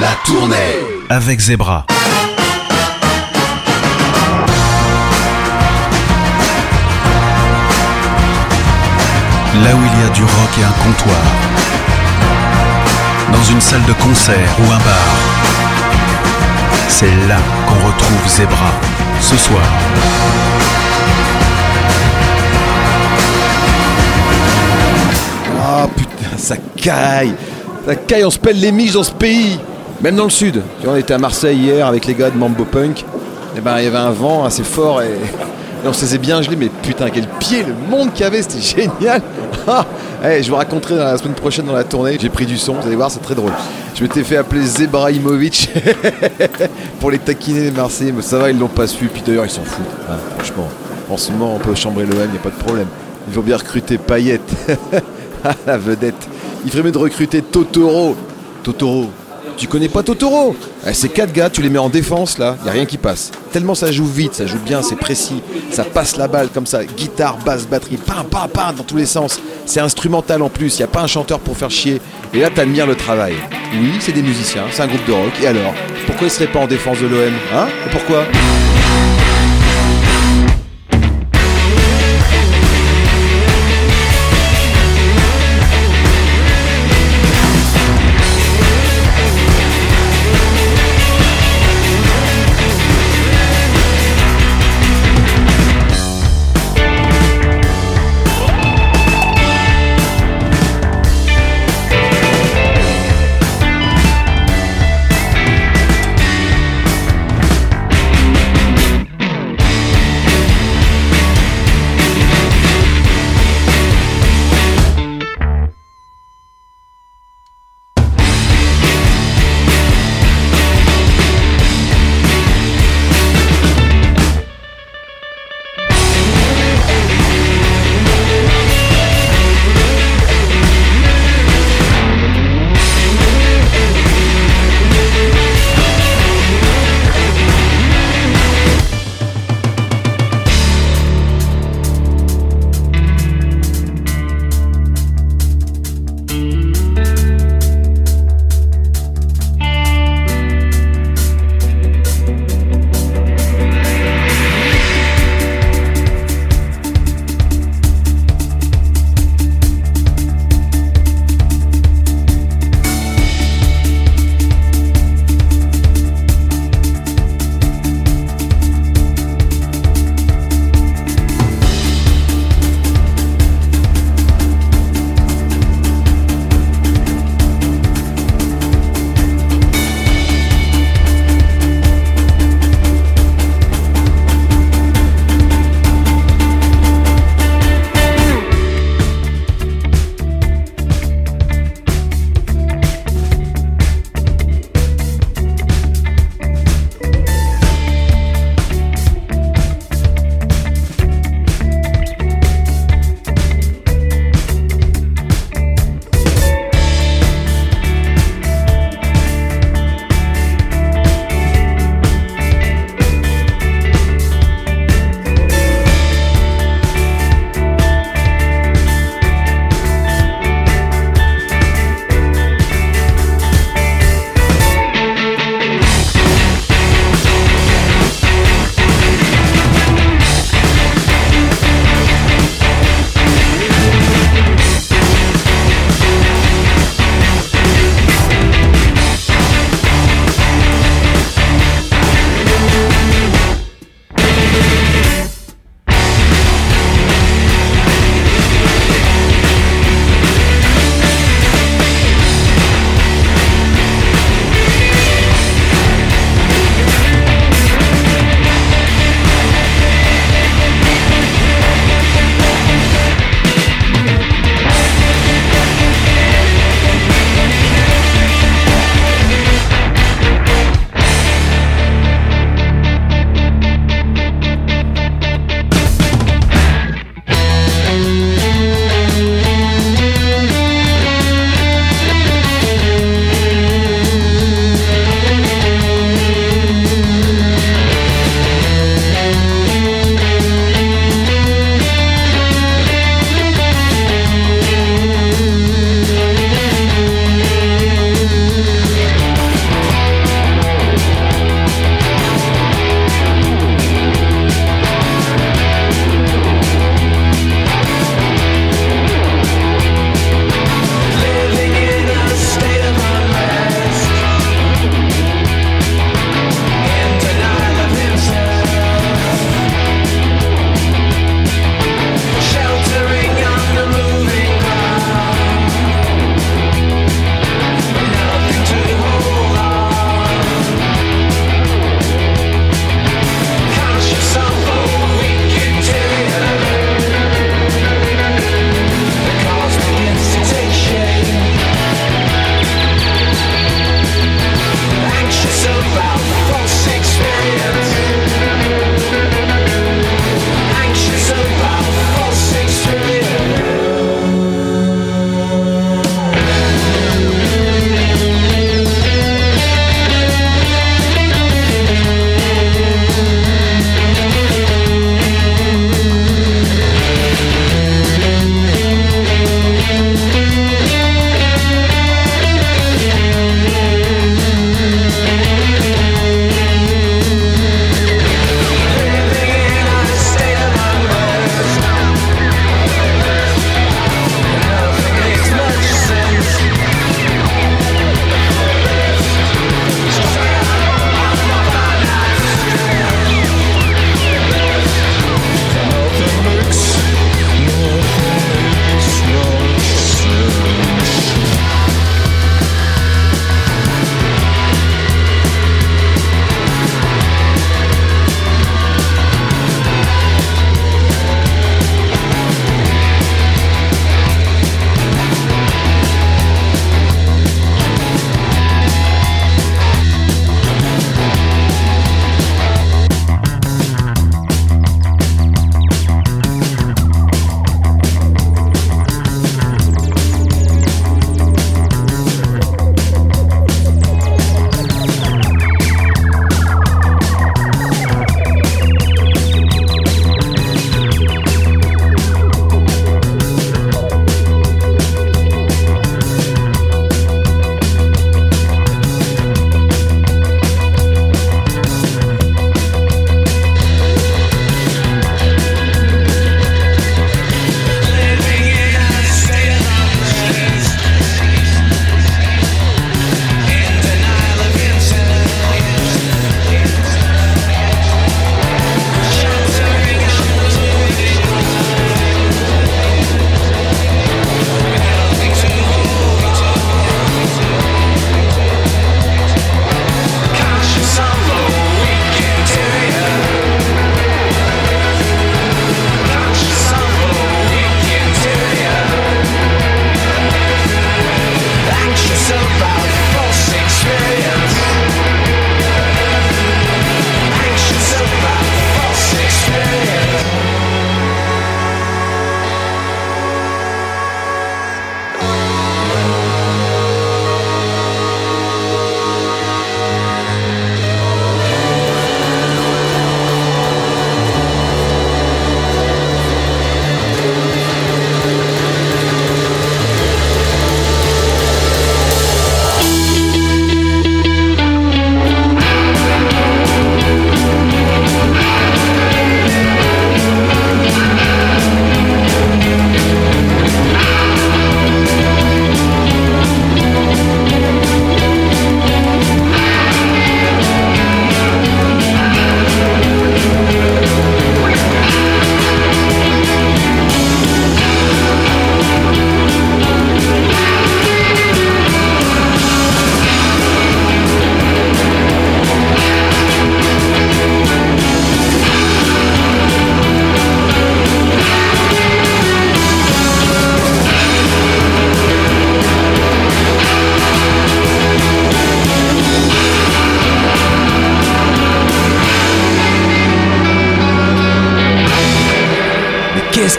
La tournée avec Zebra. Là où il y a du rock et un comptoir, dans une salle de concert ou un bar, c'est là qu'on retrouve Zebra, ce soir. Ah putain, ça caille, on se pèle les miches dans ce pays. Même dans le sud. Tu vois, on était à Marseille hier avec les gars de Mambo Punk. Et ben il y avait un vent assez fort et on se faisait bien geler, mais putain quel pied, le monde qu'il y avait, c'était génial. Je vous raconterai la semaine prochaine dans la tournée. J'ai pris du son, vous allez voir, c'est très drôle. Je m'étais fait appeler Zebraïmovic pour les taquiner les Marseillais, mais ça va, ils l'ont pas su. Puis d'ailleurs ils s'en foutent, franchement. En ce moment on peut chambrer l'OM, il n'y a pas de problème. Il faut bien recruter Payet. La vedette. Il ferait mieux de recruter Totoro. Tu connais pas Totoro? Ces 4 gars, tu les mets en défense là, y a rien qui passe. Tellement ça joue vite, ça joue bien, c'est précis. Ça passe la balle comme ça, guitare, basse, batterie, pam, dans tous les sens. C'est instrumental en plus, y a pas un chanteur pour faire chier. Et là t'admires le travail. Oui, c'est des musiciens, c'est un groupe de rock. Et alors, pourquoi ils seraient pas en défense de l'OM? Hein? Et pourquoi?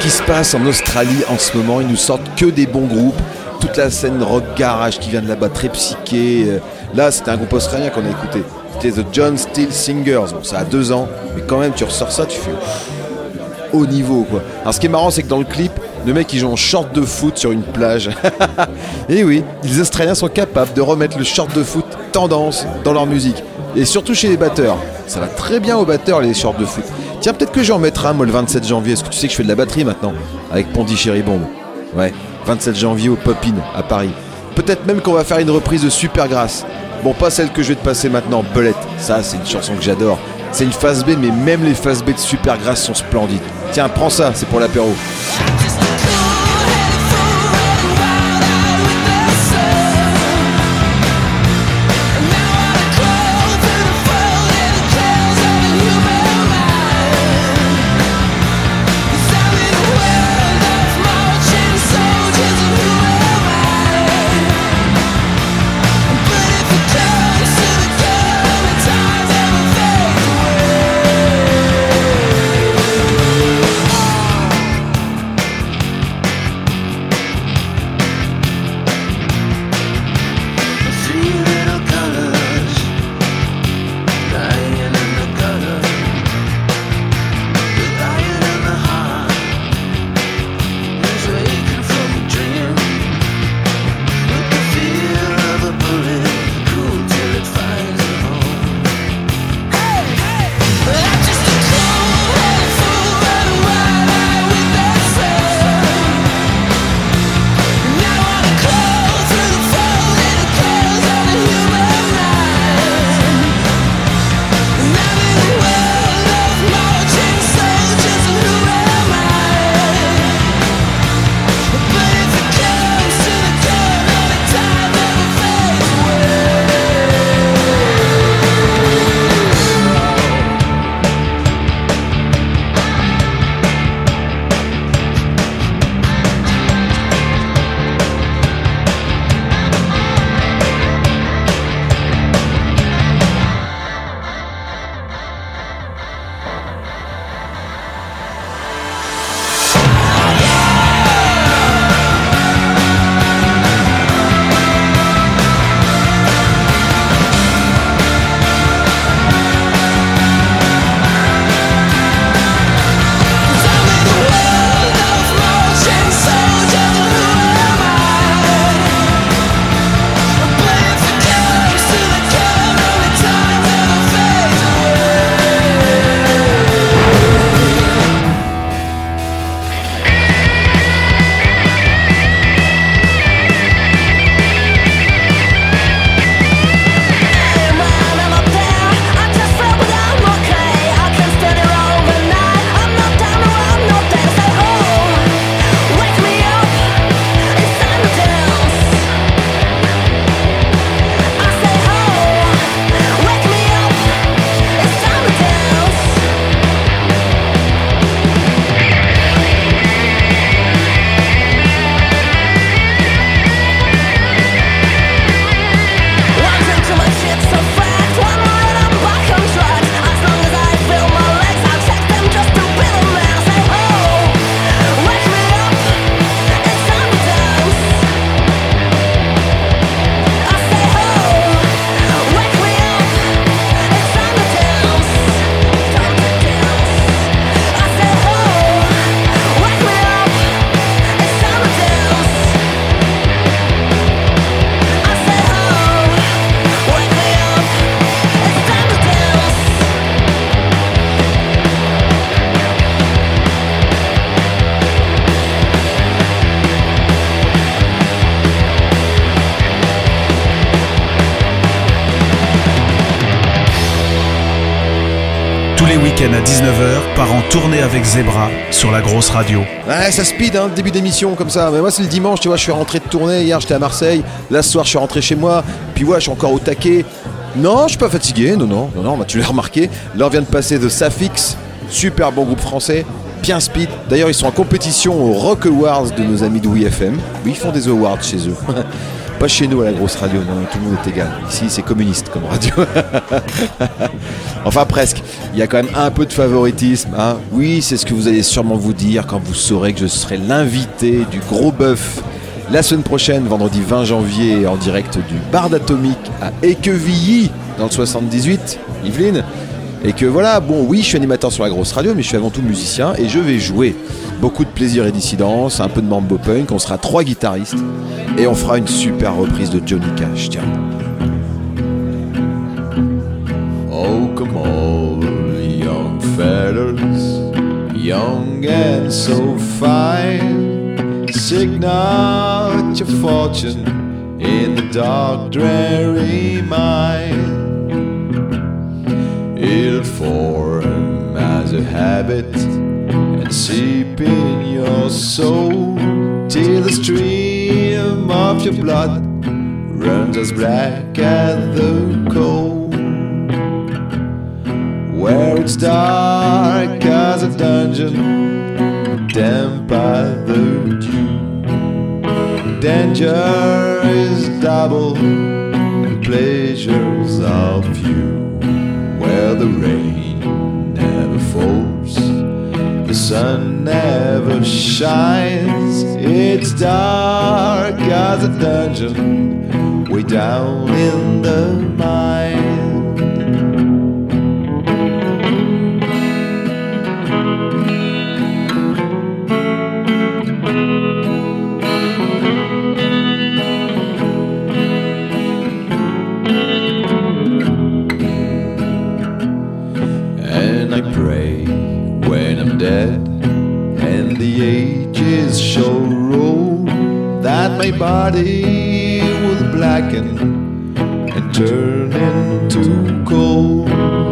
qui se passe en Australie en ce moment. Ils nous sortent que des bons groupes. Toute la scène rock garage qui vient de là-bas, très psyché. Là, c'était un groupe australien qu'on a écouté. C'était The John Steele Singers. Bon, ça a 2 ans, mais quand même, tu ressors ça, tu fais haut niveau, quoi. Alors, ce qui est marrant, c'est que dans le clip, le mec, il joue en short de foot sur une plage. Et oui, les Australiens sont capables de remettre le short de foot tendance dans leur musique. Et surtout chez les batteurs. Ça va très bien aux batteurs, les shorts de foot. Tiens, peut-être que j'en mettrai un, moi, le 27 janvier. Est-ce que tu sais que je fais de la batterie maintenant avec Pondichéry Bomb. Ouais, 27 janvier au Pop-In à Paris. Peut-être même qu'on va faire une reprise de Supergrass. Bon, pas celle que je vais te passer maintenant, Belette. Ça, c'est une chanson que j'adore. C'est une phase B, mais même les phases B de Supergrass sont splendides. Tiens, prends ça, c'est pour l'apéro. week-end à 19h, part en tournée avec Zebra sur la grosse radio. Ouais, ça speed, hein, début d'émission comme ça. Mais moi, c'est le dimanche, tu vois, je suis rentré de tournée. Hier, j'étais à Marseille. Là, ce soir, je suis rentré chez moi. Puis, ouais, je suis encore au taquet. Non, je suis pas fatigué. Non, bah, tu l'as remarqué. Là, on vient de passer de Safix, super bon groupe français, bien speed. D'ailleurs, ils sont en compétition aux Rock Awards de nos amis de WeFM. Oui, ils font des awards chez eux. Pas chez nous à la grosse radio, non, tout le monde est égal. Ici, c'est communiste comme radio. Enfin, presque. Il y a quand même un peu de favoritisme. Hein. Oui, c'est ce que vous allez sûrement vous dire quand vous saurez que je serai l'invité du Gros Bœuf la semaine prochaine, vendredi 20 janvier, en direct du Bar d'Atomique à Équevilly, dans le 78, Yveline. Et que voilà, bon, oui, je suis animateur sur la grosse radio, mais je suis avant tout musicien et je vais jouer. Beaucoup de plaisir et dissidence, un peu de mambo punk, on sera 3 guitaristes et on fera une super reprise de Johnny Cash, tiens. Oh, come on, young fellas, young and so fine, seek not your fortune in the dark, dreary mine. It'll form as a habit and seep in your soul till the stream of your blood runs as black as the coal. Where it's dark as a dungeon, damp by the dew. Danger is double, pleasures of few. Where the rain never falls, the sun never shines. It's dark as a dungeon, way down in the mine. And I pray when I'm dead and the ages shall roll, that my body will blacken and turn into coal.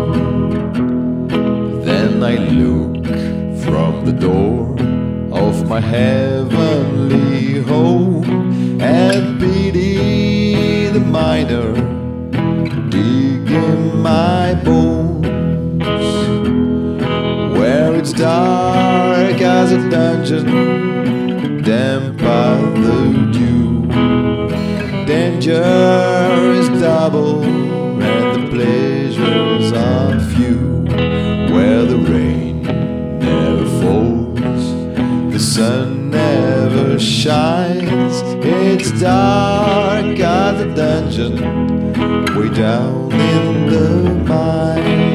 Then I look from the door of my heavenly home and pity the miner digging my bones. Where it's dark as a dungeon, damp by the dew. Danger is double and the pleasures are few. Where the rain never falls, the sun never shines. It's dark as a dungeon, way down in the mine.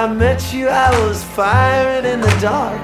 I met you, I was firing in the dark.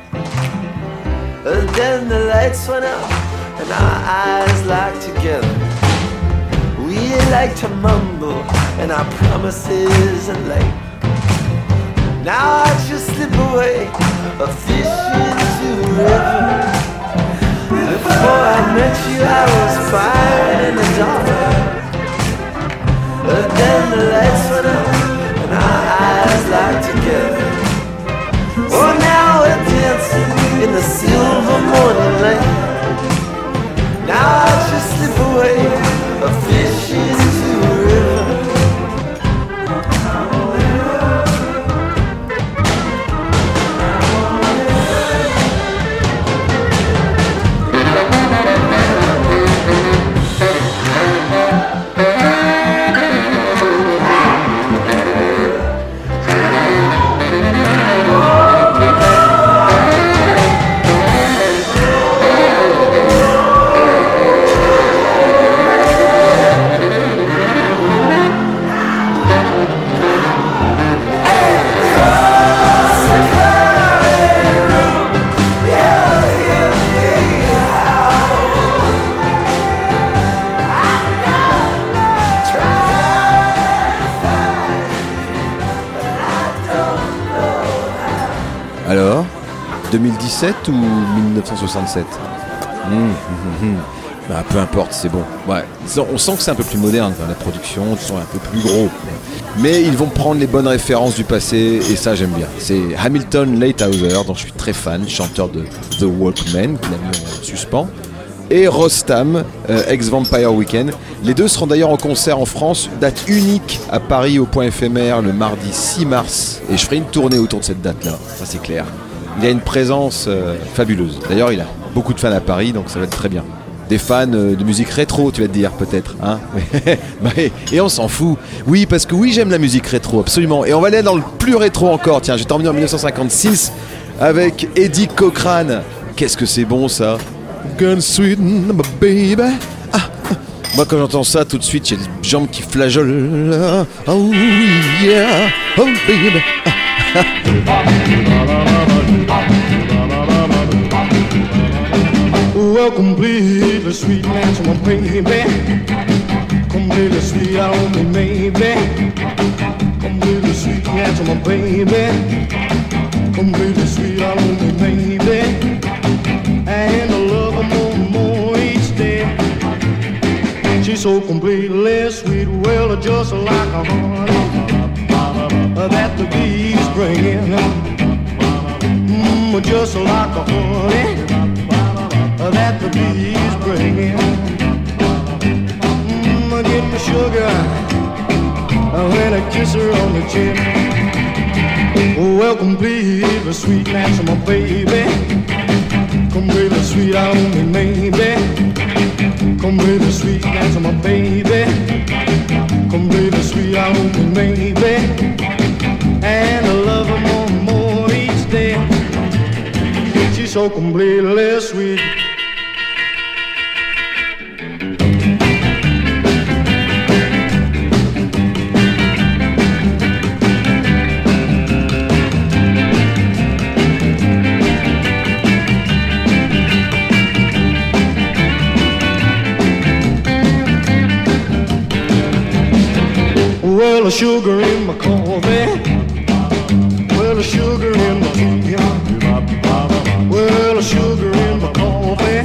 And then the lights went out and our eyes locked together. We like to mumble and our promises are late. Now I just slip away, a fish into a river. Before I met you, I was firing in the dark. But then the lights went out and our eyes locked together. Oh, now we're dancing in the silver morning light. Now I just slip away, a fish into a river. Alors, 2017 ou 1967 Bah, peu importe, c'est bon. Ouais. On sent que c'est un peu plus moderne, la production, ils sont un peu plus gros. Mais ils vont prendre les bonnes références du passé, et ça j'aime bien. C'est Hamilton Leithauser, dont je suis très fan, chanteur de The Walkmen, qui l'a mis en suspens, et Rostam, ex-Vampire Weekend. Les deux seront d'ailleurs en concert en France, date unique à Paris au Point éphémère le mardi 6 mars. Et je ferai une tournée autour de cette date-là, ça c'est clair. Il a une présence fabuleuse. D'ailleurs, il a beaucoup de fans à Paris, donc ça va être très bien. Des fans de musique rétro, tu vas te dire, peut-être. Hein. Et on s'en fout. Oui, parce que oui, j'aime la musique rétro, absolument. Et on va aller dans le plus rétro encore. Tiens, je vais t'emmener en 1956 avec Eddie Cochran. Qu'est-ce que c'est bon, ça. Gun sweet, my baby. Moi, quand j'entends ça, tout de suite, j'ai les jambes qui flageolent. Oh yeah, oh baby. Welcome, please, the sweet man to my baby. Come, little sweet, I only maybe. Come, little sweet man to my baby. Come, little sweet, I only maybe. And I love her more and more each day. She's so completely sweet, well, just like a honey that the bees bring in. Just like a honey that the bees bring in. Give me sugar when I kiss her on the chin. Welcome, please, the sweet man to my baby. Come, baby, sweet, I only maybe. Come, baby, sweet man to my baby. Come, baby, sweet, I only maybe. And I love her more and more each day. She's so completely sweet. Well, the sugar in my coffee. Well, the sugar in my tea. Well, the sugar in my coffee.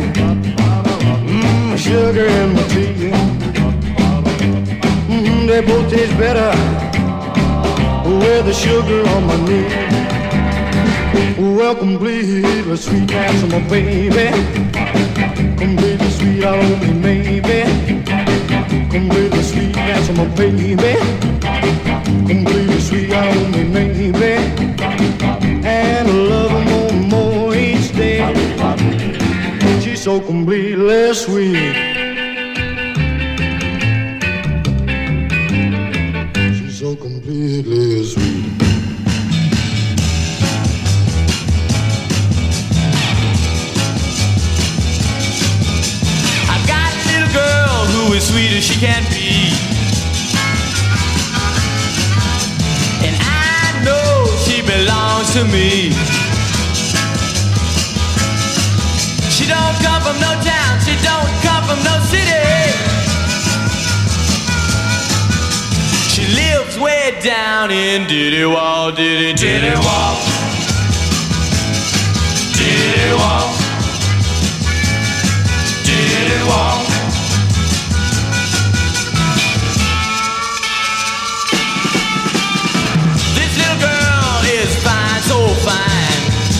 Sugar in my tea. They both taste better with the sugar on my knee. Welcome, please, the sweet man to my baby. Come, baby, sweet, I only maybe. Come, baby, sweet man to my baby. Come, baby, sweet, I only maybe. And I love her more and more each day. She's so completely sweet. She's so completely sweet. I've got a little girl who is sweet as she can be. And I know to me. She don't come from no town, she don't come from no city. She lives way down in Diddy-Wah, Diddy-Wah, Diddy-Wah, Diddy-Wah. This little girl is fine, so fine.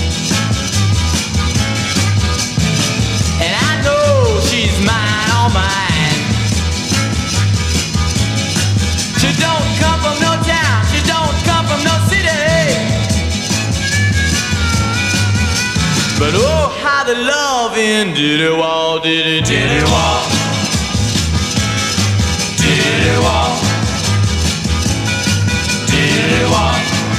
And I know she's mine, all mine. She don't come from no town, she don't come from no city. But oh, how the love in Diddy-Wah, Diddy-Wah, Diddy-Wah, Diddy-Wah.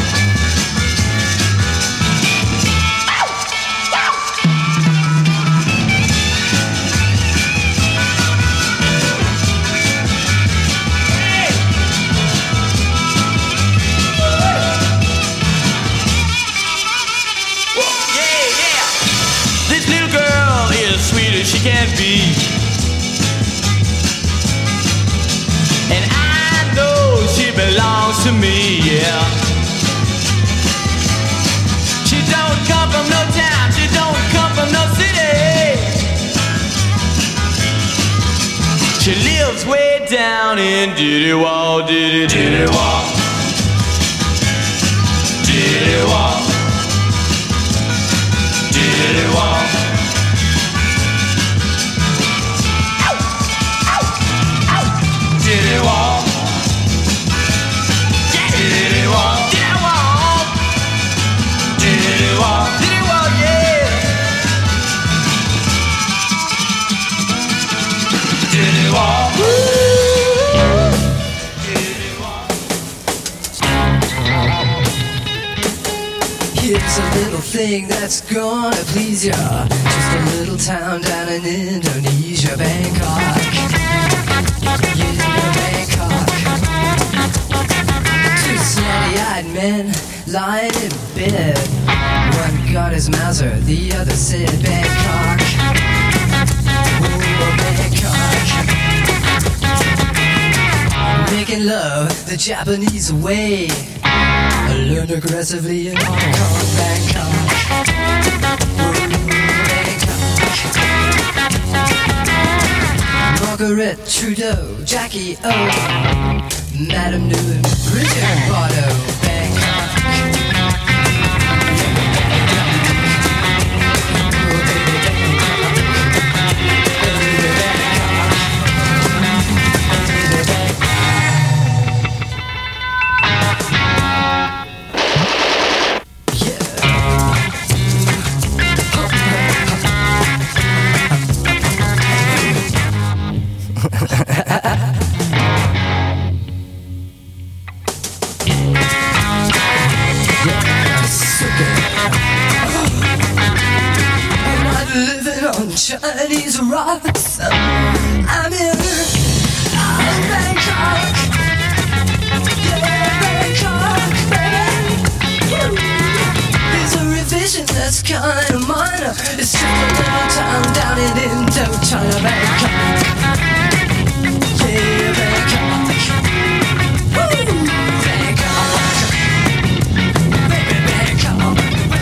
She can't be. And I know she belongs to me, yeah. She don't come from no town, she don't come from no city. She lives way down in Diddy-Wah, Diddy-Wah, Diddy-Wah, Diddy-Wah. Diddy-Wah, Diddy-Wah, Diddy-Wah, Diddy-Wah, Diddy-Wah, yeah. Diddy-Wah, Diddy-Wah. Here's a little thing that's gonna please ya. Just a little town down in Indonesia, Bangkok. Two snotty-eyed men lying in bed. One got his Mauser, the other said Bangkok. Oh, Bangkok. Making love the Japanese way. I learned aggressively in Hong Kong, Bangkok. Margaret Trudeau, Jackie O, Madame Newman, Bridget Bardot, Bangkok. Chinese rocks. I'm in Bangkok. Yeah, Bangkok, baby. There's a revision that's kind of minor. It's just a little town down in Indochina, Bangkok. Yeah, Bangkok. Woo, Bangkok. Baby, Bangkok.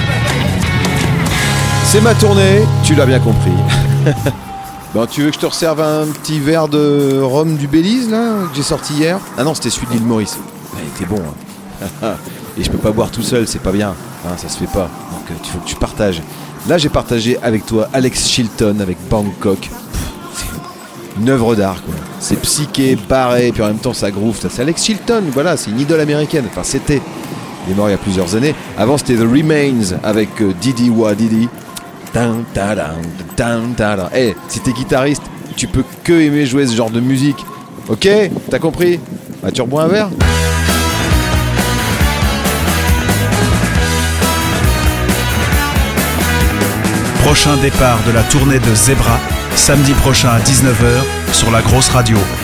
C'est ma tournée, tu l'as bien compris. Bon, tu veux que je te resserve un petit verre de rhum du Belize là que j'ai sorti hier? Ah non, c'était celui de l'île Maurice. Il était bon. Hein. Et je peux pas boire tout seul, c'est pas bien. Hein, ça se fait pas. Donc il faut que tu partages. Là, j'ai partagé avec toi Alex Chilton avec Bangkok. C'est une œuvre d'art quoi. C'est psyché, barré, puis en même temps ça groove. C'est Alex Chilton, voilà, c'est une idole américaine. Enfin, c'était. Il est mort il y a plusieurs années. Avant, c'était The Remains avec Diddy-Wah, Diddy. Hey, si t'es guitariste, tu peux que aimer jouer ce genre de musique. Ok? T'as compris? Bah, tu rebois un verre? Prochain départ de la tournée de Zebra, samedi prochain à 19h sur la grosse radio.